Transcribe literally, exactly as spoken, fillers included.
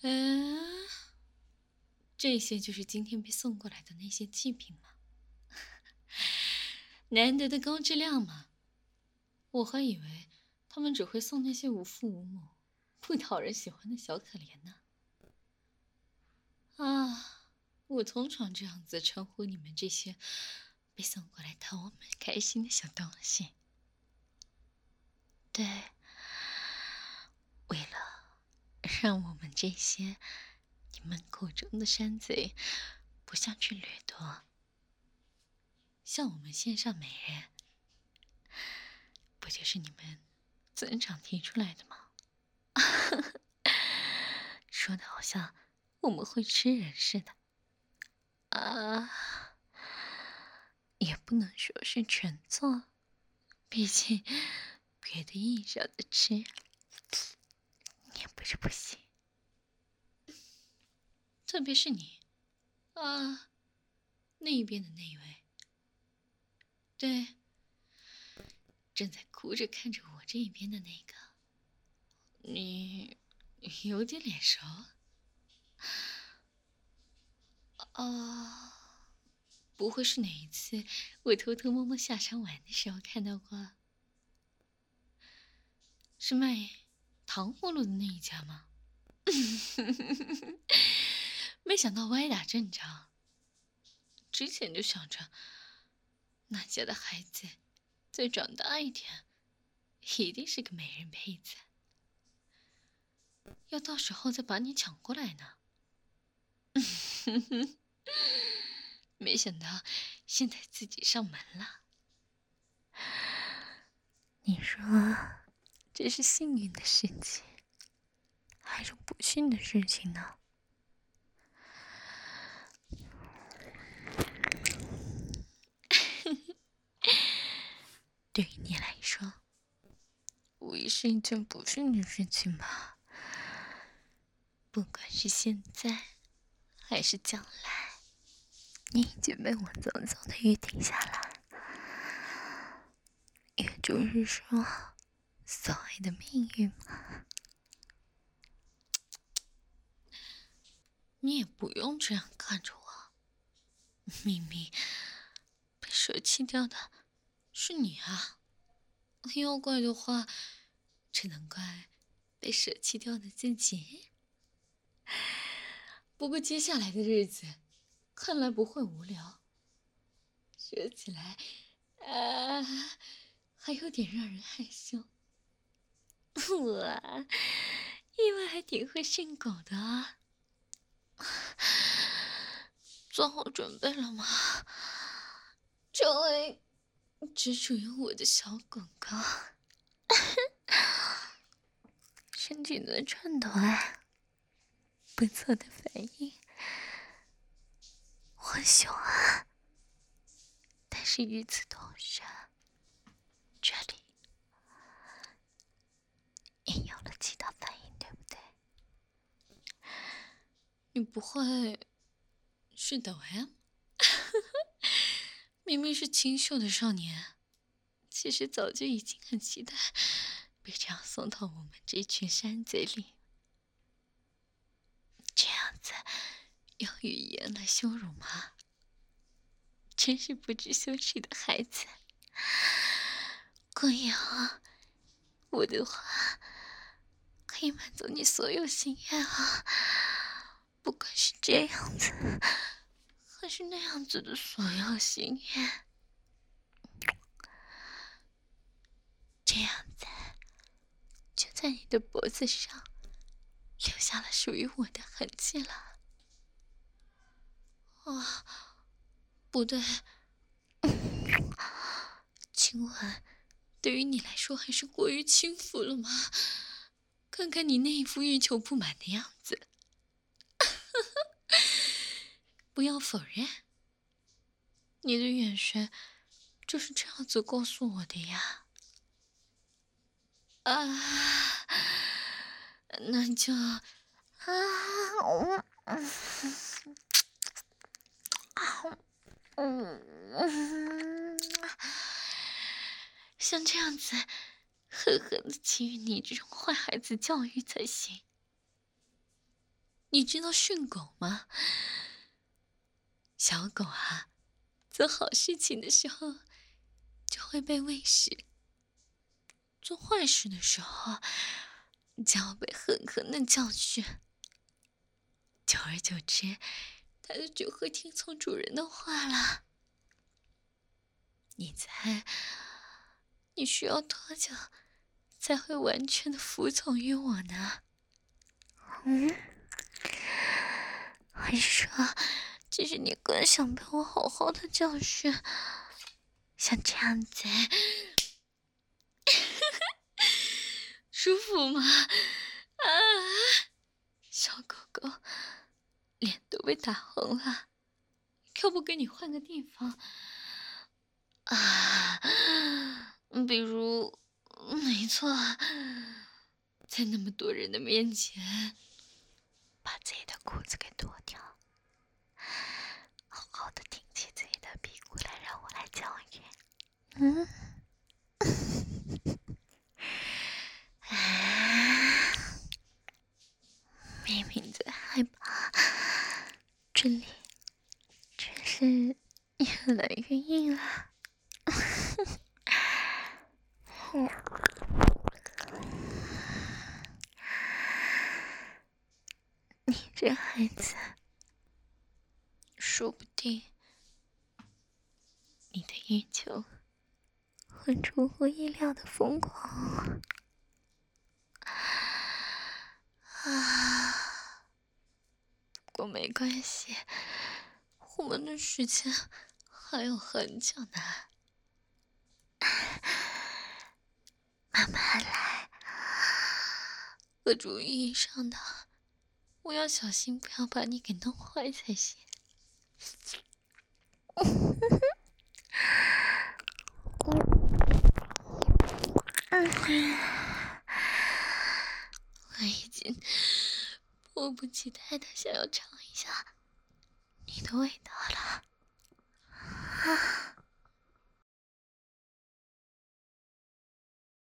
嗯，这些就是今天被送过来的那些祭品吗？难得的高质量嘛。我还以为他们只会送那些无父无母、不讨人喜欢的小可怜呢。啊，我通常这样子称呼你们这些被送过来讨我们开心的小东西。对，为了让我们这些你们口中的山贼不想去掠夺，像我们线上美人，不就是你们尊长提出来的吗？说的好像我们会吃人似的。啊，也不能说是全做，毕竟别的意义上的吃也不是不行。特别是你，啊，那一边的那一位，对，正在哭着看着我这一边的那个，你有点脸熟。哦，不会是哪一次我偷偷摸摸下山玩的时候看到过？是卖糖葫芦的那一家吗？没想到歪打正着。之前就想着，那家的孩子再长大一点，一定是个美人胚子，要到时候再把你抢过来呢。没想到现在自己上门了。你说这是幸运的事情，还是不幸的事情呢？对于你来说，无疑是一件不幸的事情吧。不管是现在，还是将来，你已经被我早早的预定下来。也就是说，所谓的命运嘛。你也不用这样看着我，明明被舍弃掉的是你啊。要怪的话，只能怪被舍弃掉的自己。不过接下来的日子，看来不会无聊。说起来，啊，还有点让人害羞。我意外还挺会训狗的啊。做好准备了吗？这位只属于我的小狗狗，身体在颤抖啊，不错的反应。我喜欢，但是与此同时，这里也有了其他反应，对不对？你不会是抖 M？ 明明是清秀的少年，其实早就已经很期待被这样送到我们这群山贼里。这样子用语言来羞辱吗？真是不知羞耻的孩子。光阳，我的话可以满足你所有心愿啊，不管是这样子还是那样子的所有心愿。这样子就在你的脖子上留下了属于我的痕迹了。啊，不对，亲吻对于你来说还是过于轻浮了吗？看看你那一副欲求不满的样子。不要否认，你的眼神就是这样子告诉我的呀。啊，那就啊，嗯嗯，像这样子狠狠的给予你这种坏孩子教育才行。 你知道训狗吗？小狗啊，做好事情的时候就会被喂食，做坏事的时候就要被狠狠的教训。久而久之，它就只会听从主人的话了。你猜，你需要多久才会完全的服从于我呢？嗯，还是说，其实你更想被我好好的教训，像这样子，舒服吗？啊，小狗狗，脸都被打红了，要不给你换个地方？啊，比如，没错，在那么多人的面前，把自己的裤子给脱掉，好好的挺起自己的屁股来，让我来教育。嗯，明明在害怕，这里真是越来越硬了。你这孩子，说不定你的欲求会出乎意料的疯狂啊！不过没关系，我们的时间还有很久呢，慢慢来。和主意义上的，我要小心，不要把你给弄坏才行。我已经迫不及待的想要尝一下你的味道了。